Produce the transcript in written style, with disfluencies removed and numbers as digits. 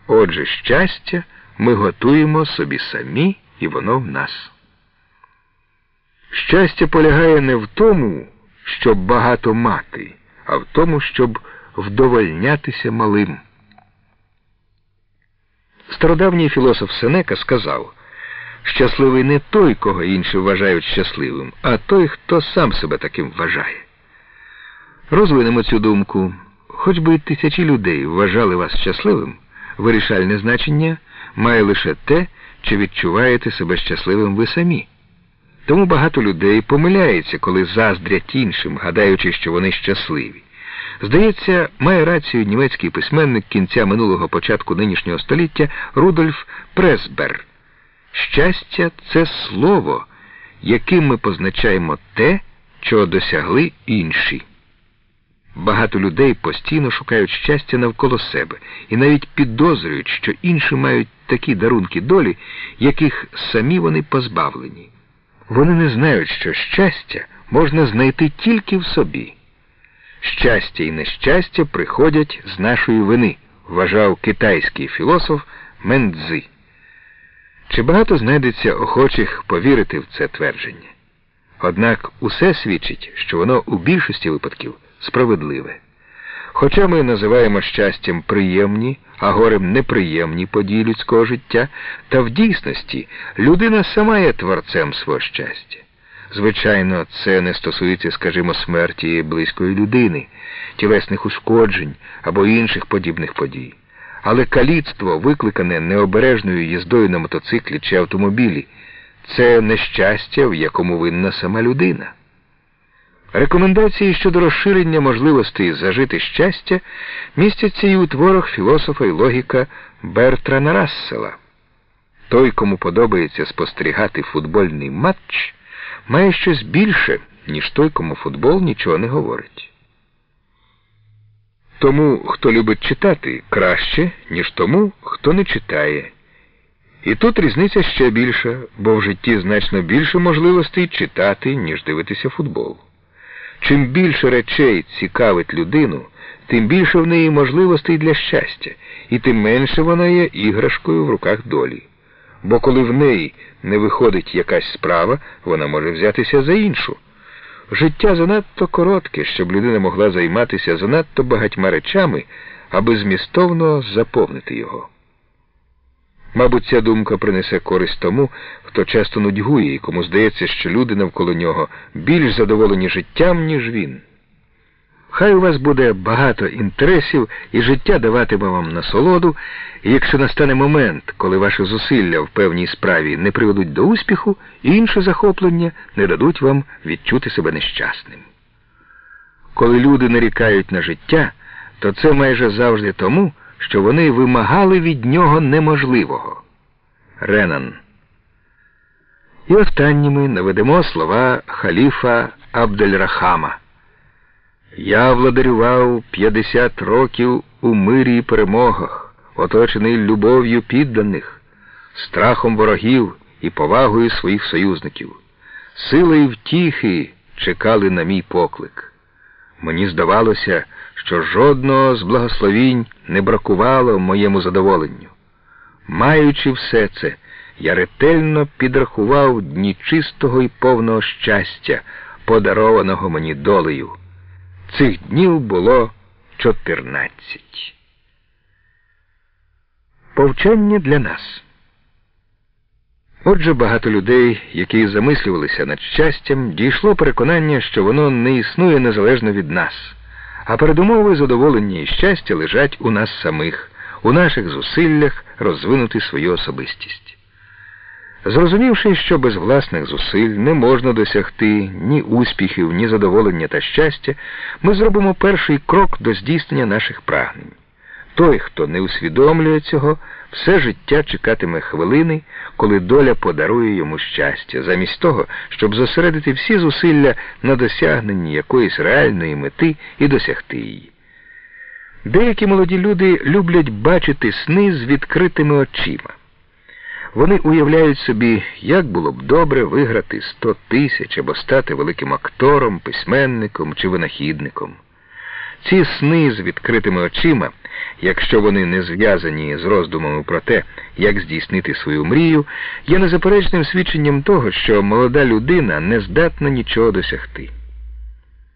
Отже, щастя ми готуємо собі самі, і воно в нас. Щастя полягає не в тому, щоб багато мати, а в тому, щоб вдовольнятися малим. Стародавній філософ Сенека сказав: щасливий не той, кого інші вважають щасливим, а той, хто сам себе таким вважає. Розвинемо цю думку. Хоч би тисячі людей вважали вас щасливим, вирішальне значення має лише те, чи відчуваєте себе щасливим ви самі. Тому багато людей помиляється, коли заздрять іншим, гадаючи, що вони щасливі. Здається, має рацію німецький письменник кінця минулого, початку нинішнього століття Рудольф Пресбер. Щастя – це слово, яким ми позначаємо те, чого досягли інші. Багато людей постійно шукають щастя навколо себе і навіть підозрюють, що інші мають такі дарунки долі, яких самі вони позбавлені. Вони не знають, що щастя можна знайти тільки в собі. Щастя і нещастя приходять з нашої вини, вважав китайський філософ Мен Цзи. Чи багато знайдеться охочих повірити в це твердження? Однак усе свідчить, що воно у більшості випадків справедливе. Хоча ми називаємо щастям приємні, а горем неприємні події людського життя, та в дійсності людина сама є творцем свого щастя. Звичайно, це не стосується, скажімо, смерті близької людини, тілесних ушкоджень або інших подібних подій. Але каліцтво, викликане необережною їздою на мотоциклі чи автомобілі, це нещастя, в якому винна сама людина. Рекомендації щодо розширення можливостей зажити щастя містяться і у творах філософа і логіка Бертрана Рассела. Той, кому подобається спостерігати футбольний матч, має щось більше, ніж той, кому футбол нічого не говорить. Тому, хто любить читати, краще, ніж тому, хто не читає. І тут різниця ще більша, бо в житті значно більше можливостей читати, ніж дивитися футбол. Чим більше речей цікавить людину, тим більше в неї можливостей для щастя, і тим менше вона є іграшкою в руках долі. Бо коли в неї не виходить якась справа, вона може взятися за іншу. Життя занадто коротке, щоб людина могла займатися занадто багатьма речами, аби змістовно заповнити його. Мабуть, ця думка принесе користь тому, хто часто нудьгує і кому здається, що люди навколо нього більш задоволені життям, ніж він. Хай у вас буде багато інтересів, і життя даватиме вам насолоду, і якщо настане момент, коли ваші зусилля в певній справі не приведуть до успіху, інші захоплення не дадуть вам відчути себе нещасним. Коли люди нарікають на життя, то це майже завжди тому, що вони вимагали від нього неможливого. Ренан. І останніми наведемо слова халіфа Абдель-Рахама. «Я владарював 50 років у мирі і перемогах, оточений любов'ю підданих, страхом ворогів і повагою своїх союзників. Сили і втіхи чекали на мій поклик. Мені здавалося, що жодного з благословінь не бракувало моєму задоволенню. Маючи все це, я ретельно підрахував дні чистого і повного щастя, подарованого мені долею. Цих днів було 14. Повчання для нас. Отже, багато людей, які замислювалися над щастям, дійшло переконання, що воно не існує незалежно від нас, а передумови задоволення і щастя лежать у нас самих, у наших зусиллях розвинути свою особистість. Зрозумівши, що без власних зусиль не можна досягти ні успіхів, ні задоволення та щастя, ми зробимо перший крок до здійснення наших прагнень. Той, хто не усвідомлює цього, все життя чекатиме хвилини, коли доля подарує йому щастя, замість того, щоб зосередити всі зусилля на досягненні якоїсь реальної мети і досягти її. Деякі молоді люди люблять бачити сни з відкритими очима. Вони уявляють собі, як було б добре виграти 100 тисяч або стати великим актором, письменником чи винахідником. Ці сни з відкритими очима якщо вони не зв'язані з роздумами про те, як здійснити свою мрію, є незаперечним свідченням того, що молода людина не здатна нічого досягти.